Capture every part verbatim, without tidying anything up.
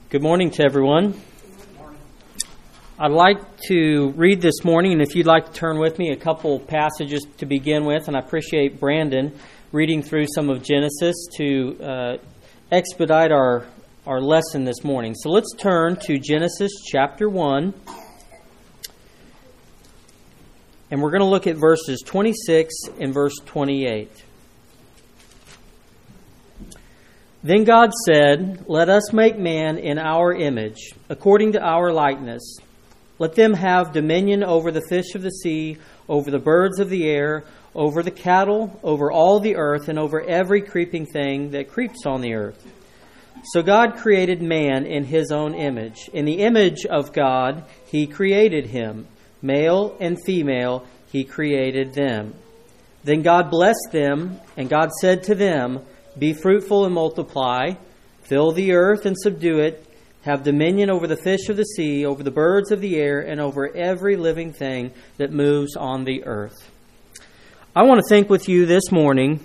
Good morning to everyone. I'd like to read this morning, and if you'd like to turn with me, a couple passages to begin with, and I appreciate Brandon reading through some of Genesis to uh, expedite our, our lesson this morning. So let's turn to Genesis chapter one, and we're going to look at verses twenty-six and verse twenty-eight. Then God said, "Let us make man in our image, according to our likeness. Let them have dominion over the fish of the sea, over the birds of the air, over the cattle, over all the earth, and over every creeping thing that creeps on the earth." So God created man in his own image. In the image of God, he created him. Male and female, he created them. Then God blessed them, and God said to them, "Be fruitful and multiply, fill the earth and subdue it, have dominion over the fish of the sea, over the birds of the air, and over every living thing that moves on the earth." I want to think with you this morning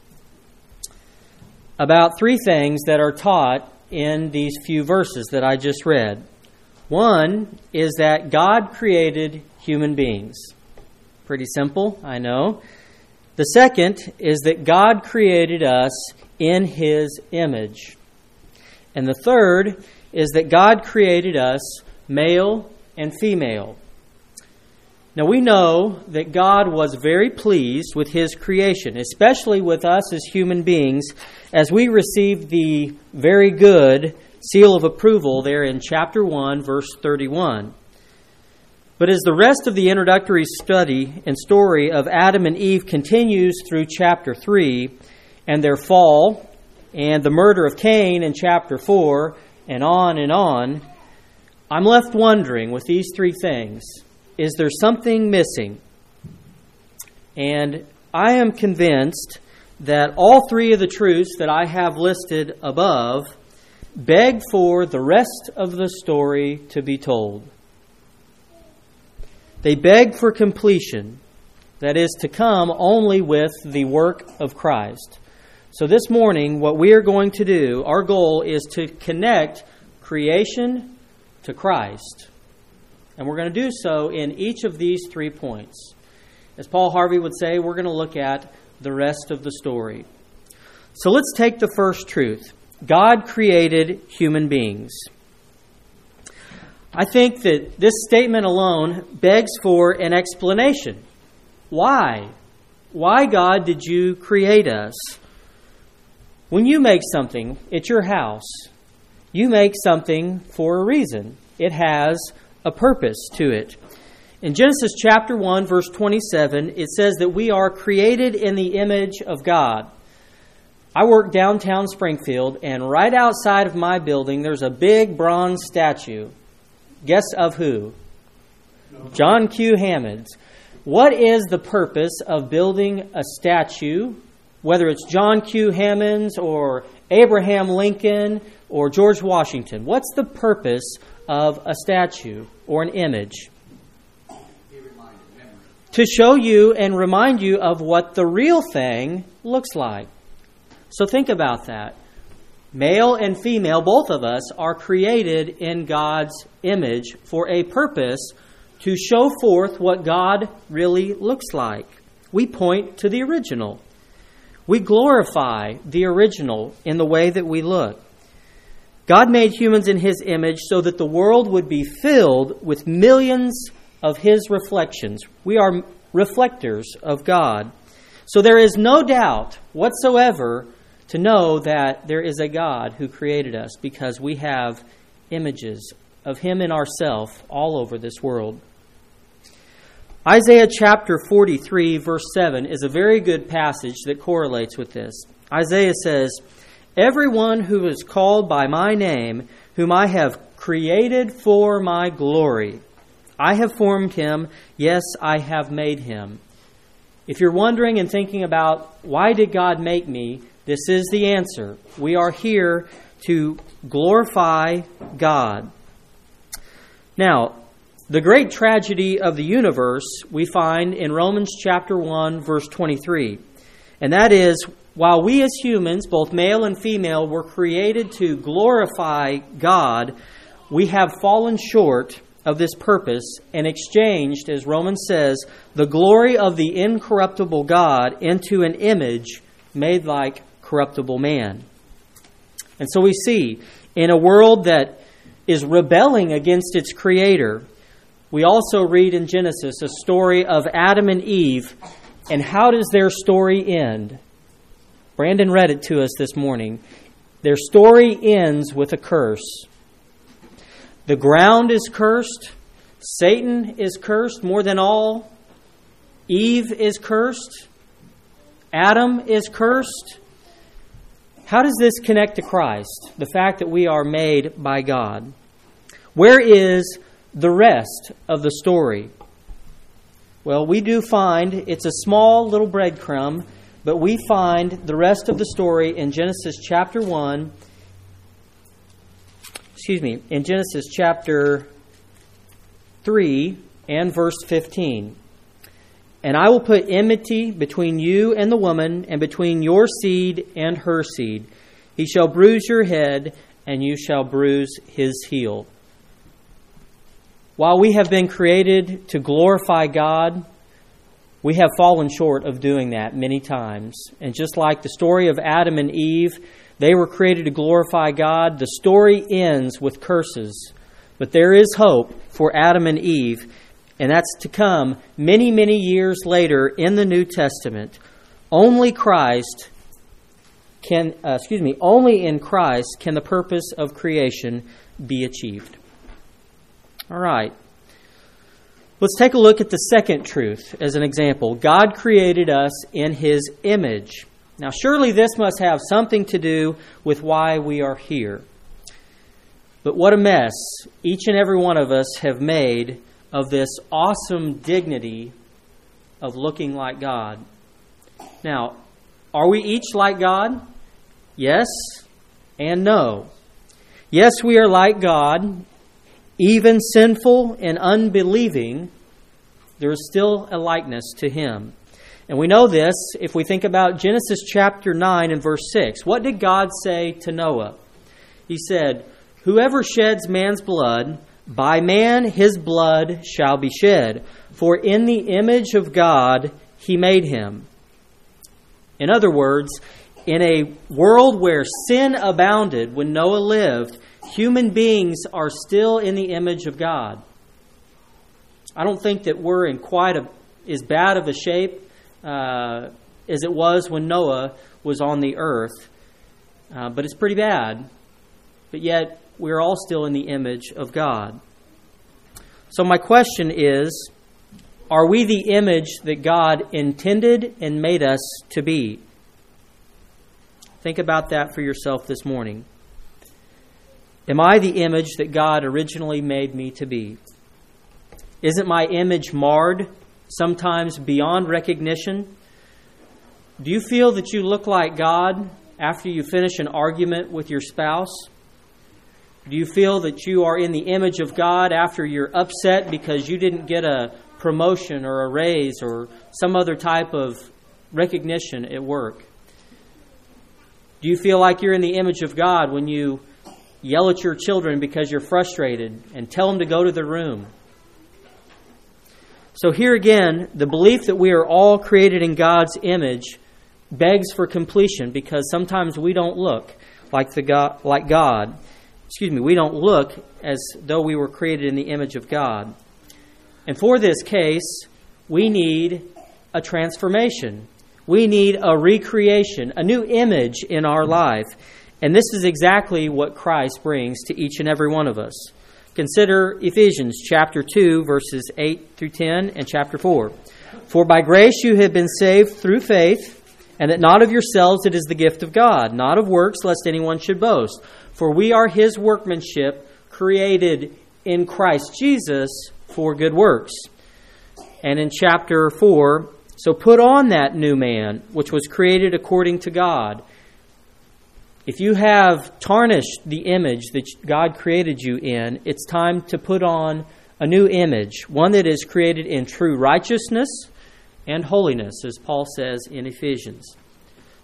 about three things that are taught in these few verses that I just read. One is that God created human beings. Pretty simple, I know. The second is that God created us in His image. And the third is that God created us male and female. Now we know that God was very pleased with His creation, especially with us as human beings, as we received the very good seal of approval there in chapter one, verse thirty-one. But as the rest of the introductory study and story of Adam and Eve continues through chapter three, and their fall, and the murder of Cain in chapter four, and on and on, I'm left wondering with these three things, is there something missing? And I am convinced that all three of the truths that I have listed above beg for the rest of the story to be told. They beg for completion, that is to come only with the work of Christ. So this morning, what we are going to do, our goal is to connect creation to Christ. And we're going to do so in each of these three points. As Paul Harvey would say, we're going to look at the rest of the story. So let's take the first truth. God created human beings. I think that this statement alone begs for an explanation. Why? Why, God, did you create us? When you make something at your house, you make something for a reason. It has a purpose to it. In Genesis chapter one, verse twenty-seven, it says that we are created in the image of God. I work downtown Springfield, and right outside of my building, there's a big bronze statue. Guess of who? John Q. Hammonds. What is the purpose of building a statue, whether it's John Q. Hammonds or Abraham Lincoln or George Washington? What's the purpose of a statue or an image? To show you and remind you of what the real thing looks like. So think about that. Male and female, both of us, are created in God's image for a purpose to show forth what God really looks like. We point to the original. We glorify the original in the way that we look. God made humans in His image so that the world would be filled with millions of His reflections. We are reflectors of God. So there is no doubt whatsoever to know that there is a God who created us, because we have images of Him in ourselves all over this world. Isaiah chapter forty-three, verse seven is a very good passage that correlates with this. Isaiah says, "Everyone who is called by my name, whom I have created for my glory, I have formed him, yes, I have made him." If you're wondering and thinking about, why did God make me? This is the answer. We are here to glorify God. Now, the great tragedy of the universe we find in Romans chapter one, verse twenty-three. And that is while we as humans, both male and female, were created to glorify God, we have fallen short of this purpose and exchanged, as Romans says, the glory of the incorruptible God into an image made like corruptible man. And so we see, in a world that is rebelling against its Creator, we also read in Genesis a story of Adam and Eve. And how does their story end? Brandon read it to us this morning. Their story ends with a curse. The ground is cursed. Satan is cursed more than all. Eve is cursed. Adam is cursed. How does this connect to Christ? The fact that we are made by God. Where is the rest of the story? Well, we do find, it's a small little breadcrumb, but we find the rest of the story in Genesis chapter one, excuse me, in Genesis chapter three and verse fifteen. And I will put enmity between you and the woman, and between your seed and her seed. He shall bruise your head, and you shall bruise his heel. While we have been created to glorify God, we have fallen short of doing that many times. And just like the story of Adam and Eve, they were created to glorify God. The story ends with curses. But there is hope for Adam and Eve, and that's to come many, many years later in the New Testament. Only Christ can, uh, excuse me, only in Christ can the purpose of creation be achieved. All right. Let's take a look at the second truth as an example. God created us in His image. Now, surely this must have something to do with why we are here. But what a mess each and every one of us have made of this awesome dignity of looking like God. Now, are we each like God? Yes and no. Yes, we are like God. Even sinful and unbelieving, there is still a likeness to Him. And we know this if we think about Genesis chapter nine and verse six. What did God say to Noah? He said, "Whoever sheds man's blood, by man his blood shall be shed, for in the image of God He made him." In other words, in a world where sin abounded when Noah lived, human beings are still in the image of God. I don't think that we're in quite a, as bad of a shape uh, as it was when Noah was on the earth. Uh, but it's pretty bad. But yet, we're all still in the image of God. So my question is, are we the image that God intended and made us to be? Think about that for yourself this morning. Am I the image that God originally made me to be? Isn't my image marred, sometimes beyond recognition? Do you feel that you look like God after you finish an argument with your spouse? Do you feel that you are in the image of God after you're upset because you didn't get a promotion or a raise or some other type of recognition at work? Do you feel like you're in the image of God when you yell at your children because you're frustrated and tell them to go to their room? So here again, the belief that we are all created in God's image begs for completion, because sometimes we don't look like the God, like God. Excuse me, we don't look as though we were created in the image of God. And for this case, we need a transformation. We need a recreation, a new image in our life. And this is exactly what Christ brings to each and every one of us. Consider Ephesians chapter two, verses eight through ten, and chapter four. "For by grace you have been saved through faith, and that not of yourselves, it is the gift of God, not of works, lest anyone should boast. For we are His workmanship, created in Christ Jesus for good works." And in chapter four, "So put on that new man, which was created according to God." If you have tarnished the image that God created you in, it's time to put on a new image, one that is created in true righteousness and holiness, as Paul says in Ephesians.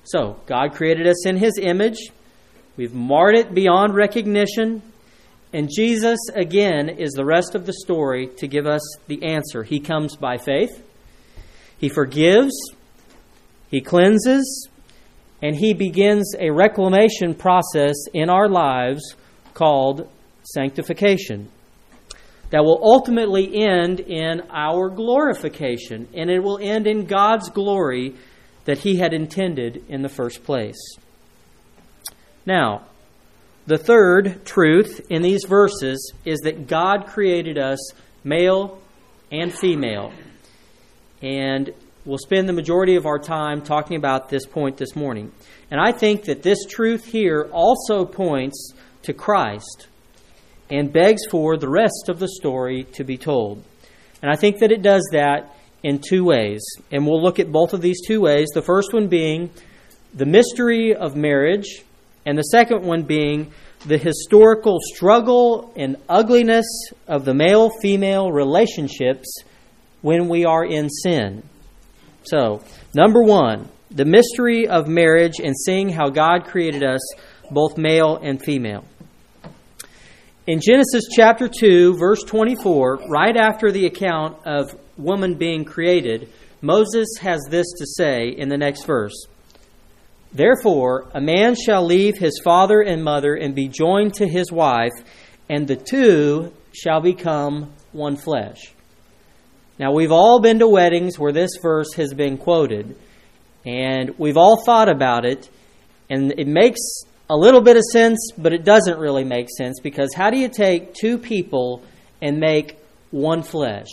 So, God created us in His image. We've marred it beyond recognition. And Jesus, again, is the rest of the story to give us the answer. He comes by faith. He forgives. He cleanses. And He begins a reclamation process in our lives called sanctification that will ultimately end in our glorification. And it will end in God's glory that He had intended in the first place. Now, the third truth in these verses is that God created us male and female. And we'll spend the majority of our time talking about this point this morning. And I think that this truth here also points to Christ and begs for the rest of the story to be told. And I think that it does that in two ways. And we'll look at both of these two ways. The first one being the mystery of marriage, and the second one being the historical struggle and ugliness of the male-female relationships when we are in sin. So, number one, the mystery of marriage and seeing how God created us both male and female. In Genesis chapter two, verse twenty-four, right after the account of woman being created, Moses has this to say in the next verse. Therefore, a man shall leave his father and mother and be joined to his wife, and the two shall become one flesh. Now, we've all been to weddings where this verse has been quoted, and we've all thought about it, and it makes a little bit of sense, but it doesn't really make sense, because how do you take two people and make one flesh?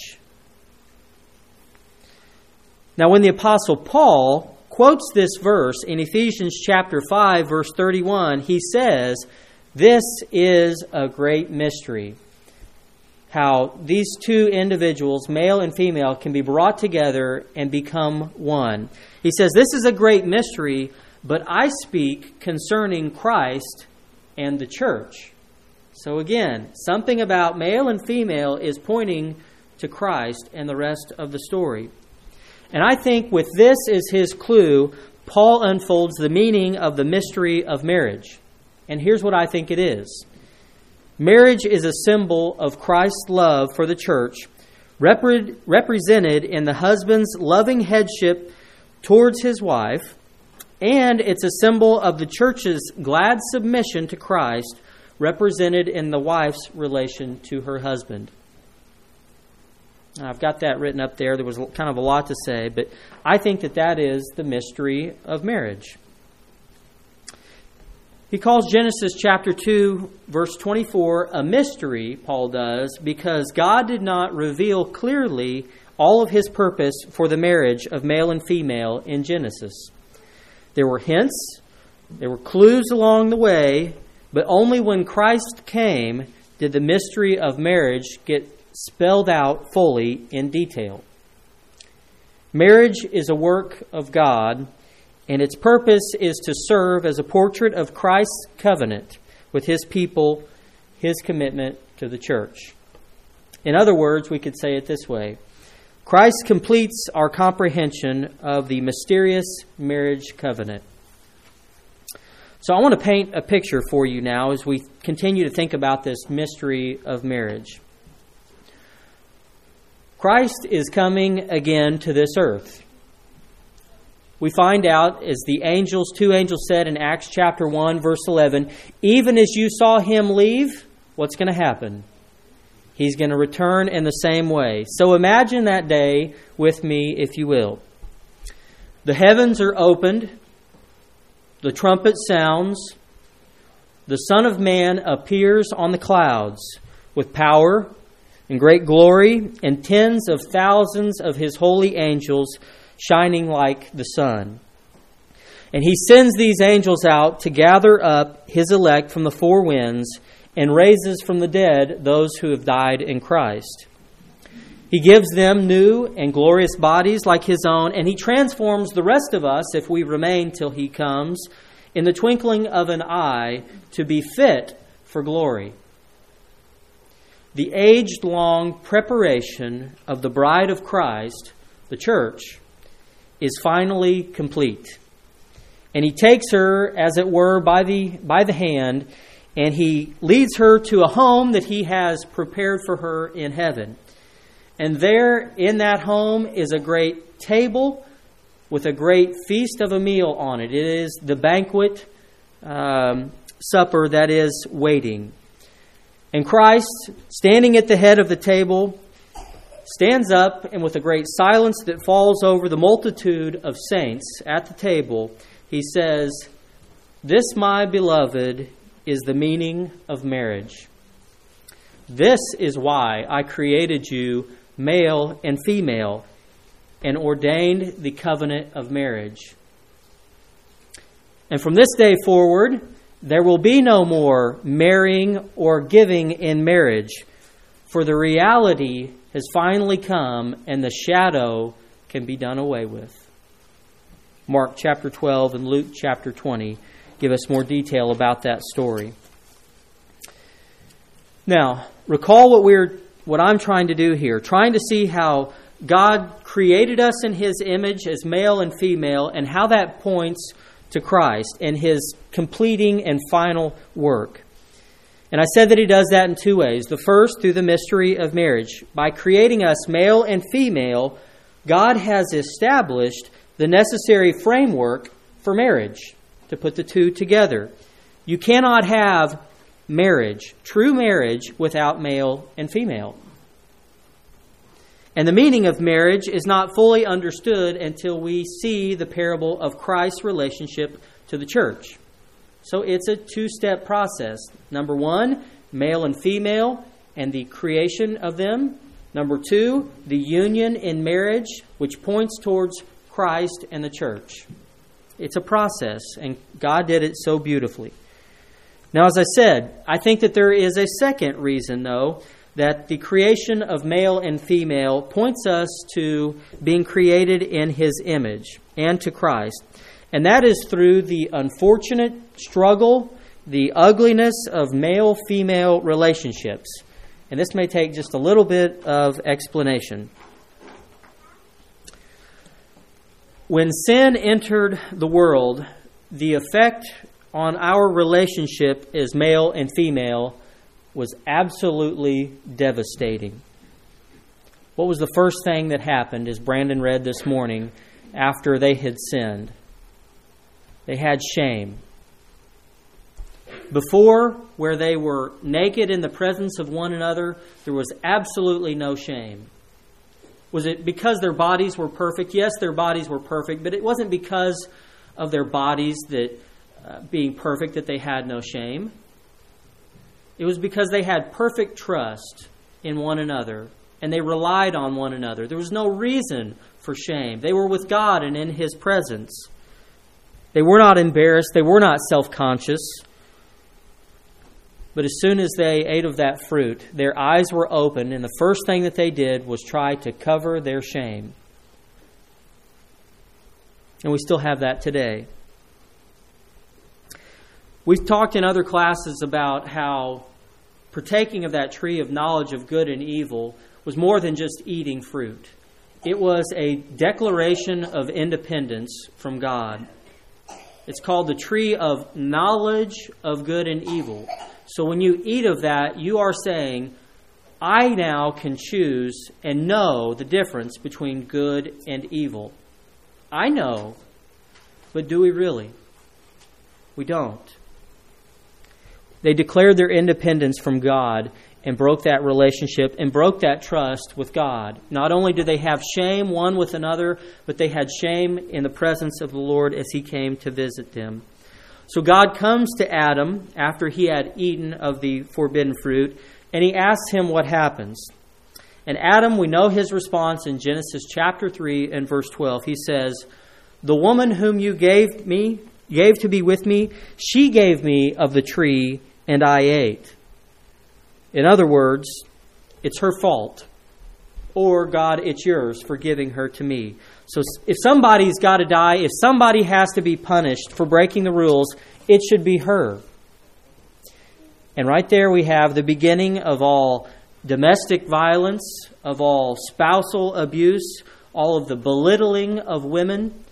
Now, when the Apostle Paul quotes this verse in Ephesians chapter five, verse thirty-one, he says, this is a great mystery. How these two individuals, male and female, can be brought together and become one. He says, this is a great mystery, but I speak concerning Christ and the church. So again, something about male and female is pointing to Christ and the rest of the story. And I think with this as his clue, Paul unfolds the meaning of the mystery of marriage. And here's what I think it is. Marriage is a symbol of Christ's love for the church, repre- represented in the husband's loving headship towards his wife, and it's a symbol of the church's glad submission to Christ, represented in the wife's relation to her husband. Now, I've got that written up there. There was kind of a lot to say, but I think that that is the mystery of marriage. He calls Genesis chapter two, verse twenty-four, a mystery, Paul does, because God did not reveal clearly all of His purpose for the marriage of male and female in Genesis. There were hints, there were clues along the way, but only when Christ came did the mystery of marriage get spelled out fully in detail. Marriage is a work of God, and its purpose is to serve as a portrait of Christ's covenant with His people, His commitment to the church. In other words, we could say it this way. Christ completes our comprehension of the mysterious marriage covenant. So I want to paint a picture for you now as we continue to think about this mystery of marriage. Christ is coming again to this earth. We find out, as the angels, two angels said in Acts chapter one, verse eleven, even as you saw Him leave, what's going to happen? He's going to return in the same way. So imagine that day with me, if you will. The heavens are opened. The trumpet sounds. The Son of Man appears on the clouds with power and great glory, and tens of thousands of His holy angels shining like the sun. And He sends these angels out to gather up His elect from the four winds and raises from the dead those who have died in Christ. He gives them new and glorious bodies like His own, and He transforms the rest of us, if we remain till He comes, in the twinkling of an eye to be fit for glory. The age-long preparation of the bride of Christ, the church, is finally complete. And he takes her, as it were, by the by the hand, and he leads her to a home that he has prepared for her in heaven. And there in that home is a great table with a great feast of a meal on it. It is the banquet um, supper that is waiting. And Christ, standing at the head of the table, stands up, and with a great silence that falls over the multitude of saints at the table, he says, "This, my beloved, is the meaning of marriage. This is why I created you male and female and ordained the covenant of marriage. And from this day forward, there will be no more marrying or giving in marriage, for the reality has finally come and the shadow can be done away with." Mark chapter twelve and Luke chapter twenty give us more detail about that story. Now, recall what we're what I'm trying to do here, trying to see how God created us in His image as male and female, and how that points to Christ and His completing and final work. And I said that He does that in two ways. The first, through the mystery of marriage. By creating us male and female, God has established the necessary framework for marriage, to put the two together. You cannot have marriage, true marriage, without male and female. And the meaning of marriage is not fully understood until we see the parable of Christ's relationship to the church. So it's a two-step process. Number one, male and female and the creation of them. Number two, the union in marriage, which points towards Christ and the church. It's a process, and God did it so beautifully. Now, as I said, I think that there is a second reason, though, that the creation of male and female points us to being created in His image and to Christ. And that is through the unfortunate struggle, the ugliness of male-female relationships. And this may take just a little bit of explanation. When sin entered the world, the effect on our relationship as male and female was absolutely devastating. What was the first thing that happened, as Brandon read this morning, after they had sinned? They had shame. Before, where they were naked in the presence of one another, there was absolutely no shame. Was it because their bodies were perfect? Yes, their bodies were perfect, but it wasn't because of their bodies that uh, being perfect that they had no shame. It was because they had perfect trust in one another, and they relied on one another. There was no reason for shame. They were with God and in His presence. They were not embarrassed. They were not self-conscious. But as soon as they ate of that fruit, their eyes were opened, and the first thing that they did was try to cover their shame. And we still have that today. We've talked in other classes about how partaking of that tree of knowledge of good and evil was more than just eating fruit. It was a declaration of independence from God. It's called the tree of knowledge of good and evil. So when you eat of that, you are saying, I now can choose and know the difference between good and evil. I know, but do we really? We don't. They declared their independence from God and broke that relationship and broke that trust with God. Not only did they have shame one with another, but they had shame in the presence of the Lord as He came to visit them. So God comes to Adam after he had eaten of the forbidden fruit, and He asks him what happens. And Adam, we know his response in Genesis chapter three and verse twelve. He says, "The woman whom you gave me, gave to be with me, she gave me of the tree, and I ate." In other words, it's her fault. Or, God, it's yours for giving her to me. So if somebody's got to die, if somebody has to be punished for breaking the rules, it should be her. And right there we have the beginning of all domestic violence, of all spousal abuse, all of the belittling of women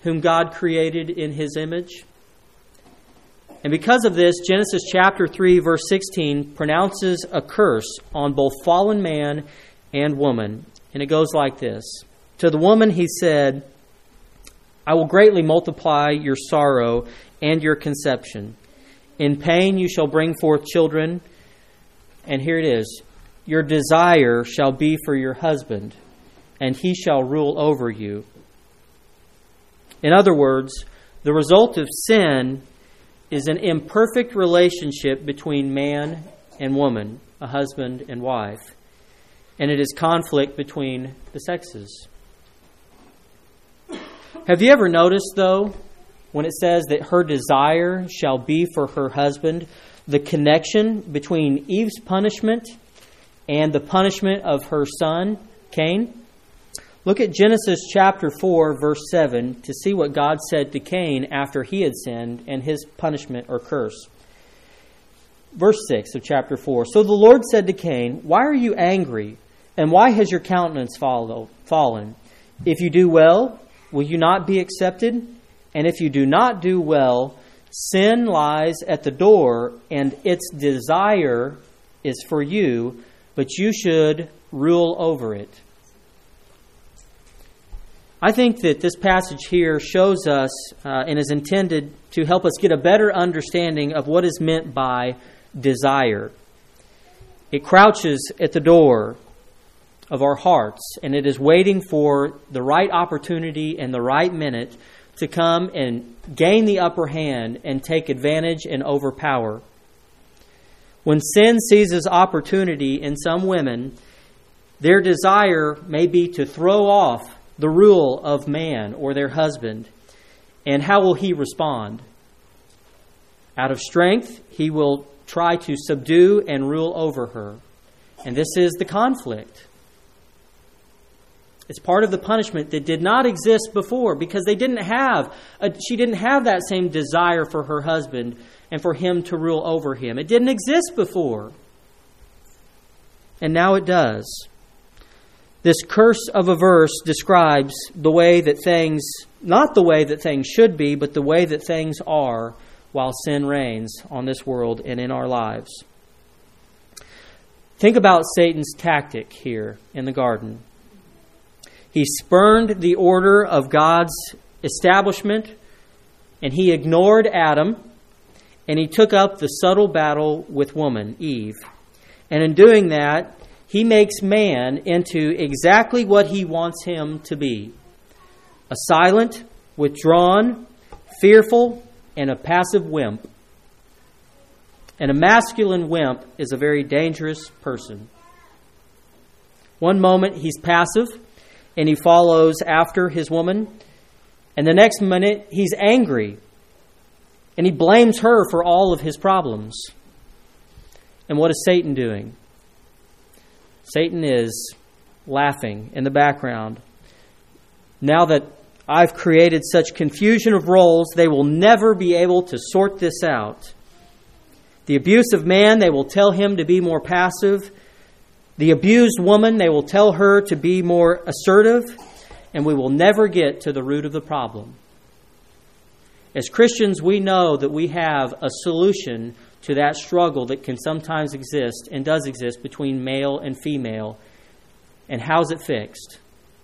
whom God created in His image. And because of this, Genesis chapter three, verse sixteen pronounces a curse on both fallen man and woman. And it goes like this. To the woman He said, I will greatly multiply your sorrow and your conception. In pain you shall bring forth children. And here it is. Your desire shall be for your husband, and he shall rule over you. In other words, the result of sin is an imperfect relationship between man and woman, a husband and wife. And it is conflict between the sexes. Have you ever noticed, though, when it says that her desire shall be for her husband, the connection between Eve's punishment and the punishment of her son, Cain? Look at Genesis chapter four, verse seven, to see what God said to Cain after he had sinned and his punishment or curse. Verse six of chapter four. So the Lord said to Cain, why are you angry, and why has your countenance follow, fallen? If you do well, will you not be accepted? And if you do not do well, sin lies at the door, and its desire is for you, but you should rule over it. I think that this passage here shows us uh, and is intended to help us get a better understanding of what is meant by desire. It crouches at the door of our hearts, and it is waiting for the right opportunity and the right minute to come and gain the upper hand and take advantage and overpower. When sin seizes opportunity in some women, their desire may be to throw off the rule of man or their husband. And how will he respond? Out of strength, he will try to subdue and rule over her. And this is the conflict. It's part of the punishment that did not exist before, because they didn't have a, she didn't have that same desire for her husband and for him to rule over him. It didn't exist before. And now it does. This curse of a verse describes the way that things, not the way that things should be, but the way that things are while sin reigns on this world and in our lives. Think about Satan's tactic here in the garden. He spurned the order of God's establishment, and he ignored Adam, and he took up the subtle battle with woman, Eve. And in doing that, he makes man into exactly what he wants him to be. A silent, withdrawn, fearful, and a passive wimp. And a masculine wimp is a very dangerous person. One moment he's passive, and he follows after his woman. And the next minute, he's angry. And he blames her for all of his problems. And what is Satan doing? Satan is laughing in the background. Now that I've created such confusion of roles, they will never be able to sort this out. The abusive man, they will tell him to be more passive. The abused woman, they will tell her to be more assertive, and we will never get to the root of the problem. As Christians, we know that we have a solution to that struggle that can sometimes exist and does exist between male and female. And how's it fixed?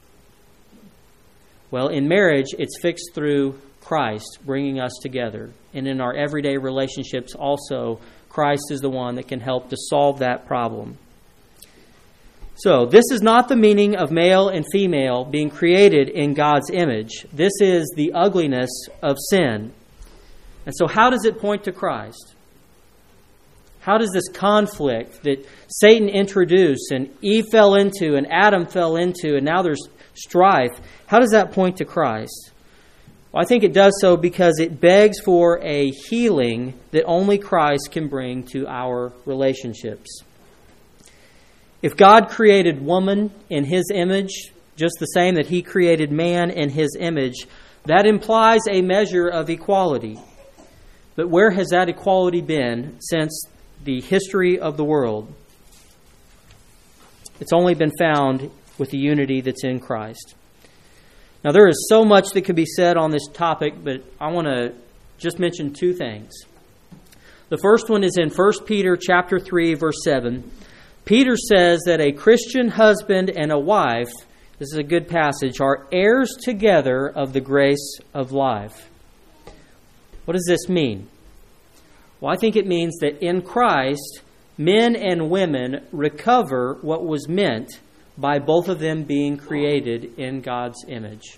Well, in marriage, it's fixed through Christ bringing us together. And in our everyday relationships also, Christ is the one that can help to solve that problem. So, this is not the meaning of male and female being created in God's image. This is the ugliness of sin. And so how does it point to Christ? How does this conflict that Satan introduced and Eve fell into and Adam fell into and now there's strife, how does that point to Christ? Well, I think it does so because it begs for a healing that only Christ can bring to our relationships. If God created woman in His image, just the same that He created man in His image, that implies a measure of equality. But where has that equality been since the history of the world? It's only been found with the unity that's in Christ. Now, there is so much that could be said on this topic, but I want to just mention two things. The first one is in First Peter chapter three, verse seven. Peter says that a Christian husband and a wife, this is a good passage, are heirs together of the grace of life. What does this mean? Well, I think it means that in Christ, men and women recover what was meant by both of them being created in God's image.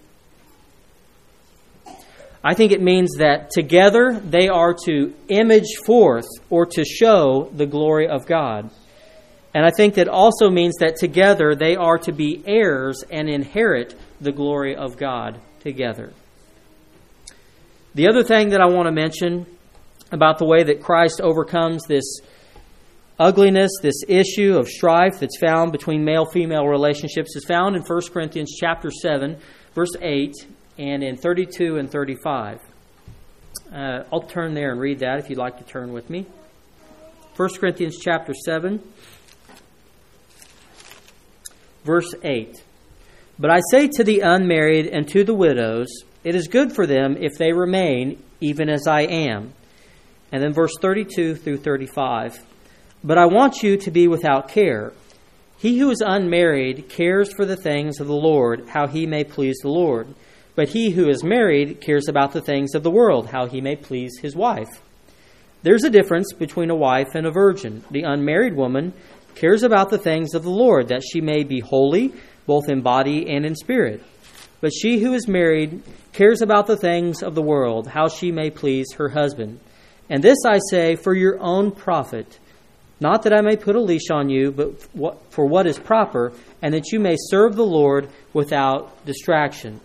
I think it means that together they are to image forth or to show the glory of God. And I think that also means that together they are to be heirs and inherit the glory of God together. The other thing that I want to mention about the way that Christ overcomes this ugliness, this issue of strife that's found between male-female relationships is found in First Corinthians chapter seven, verse eight, and in thirty-two and thirty-five. Uh, I'll turn there and read that if you'd like to turn with me. First Corinthians chapter seven, verse eight. But I say to the unmarried and to the widows, it is good for them if they remain even as I am. And then verse thirty-two through thirty-five. But I want you to be without care. He who is unmarried cares for the things of the Lord, how he may please the Lord. But he who is married cares about the things of the world, how he may please his wife. There's a difference between a wife and a virgin. The unmarried woman cares about the things of the Lord, that she may be holy, both in body and in spirit. But she who is married cares about the things of the world, how she may please her husband. And this I say for your own profit, not that I may put a leash on you, but for what is proper, and that you may serve the Lord without distraction.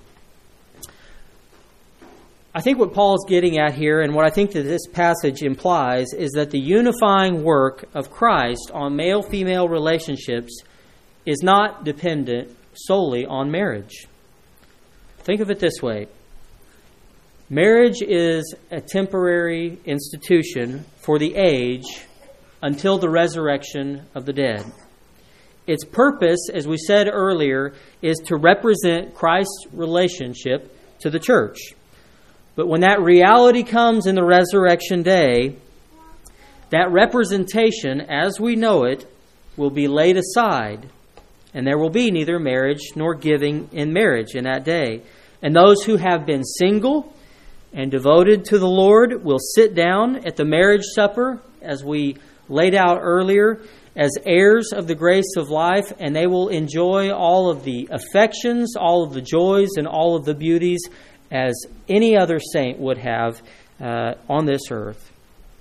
I think what Paul's getting at here, and what I think that this passage implies, is that the unifying work of Christ on male-female relationships is not dependent solely on marriage. Think of it this way. Marriage is a temporary institution for the age until the resurrection of the dead. Its purpose, as we said earlier, is to represent Christ's relationship to the church. But when that reality comes in the resurrection day, that representation, as we know it, will be laid aside, and there will be neither marriage nor giving in marriage in that day. And those who have been single and devoted to the Lord will sit down at the marriage supper, as we laid out earlier, as heirs of the grace of life, and they will enjoy all of the affections, all of the joys, and all of the beauties as any other saint would have uh, on this earth.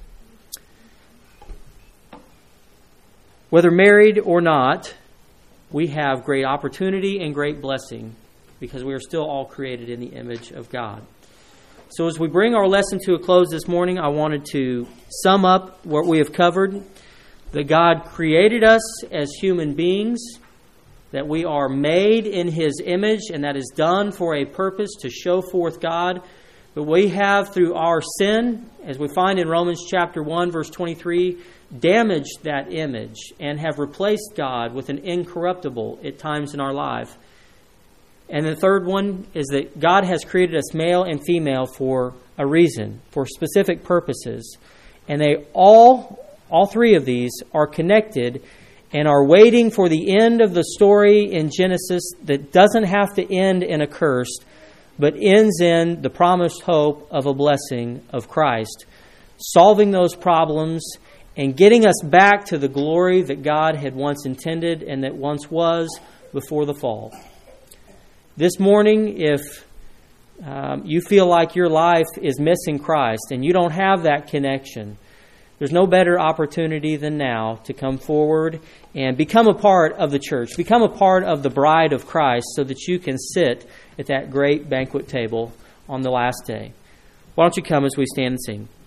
Whether married or not, we have great opportunity and great blessing because we are still all created in the image of God. So as we bring our lesson to a close this morning, I wanted to sum up what we have covered. That God created us as human beings, that we are made in His image, and that is done for a purpose to show forth God. But we have, through our sin, as we find in Romans chapter one, verse twenty-three, damaged that image and have replaced God with an incorruptible at times in our life. And the third one is that God has created us male and female for a reason, for specific purposes. And they all, all three of these are connected and are waiting for the end of the story in Genesis that doesn't have to end in a curse, but ends in the promised hope of a blessing of Christ, solving those problems and getting us back to the glory that God had once intended and that once was before the fall. This morning, if um, you feel like your life is missing Christ and you don't have that connection, there's no better opportunity than now to come forward and become a part of the church, become a part of the bride of Christ so that you can sit at that great banquet table on the last day. Why don't you come as we stand and sing?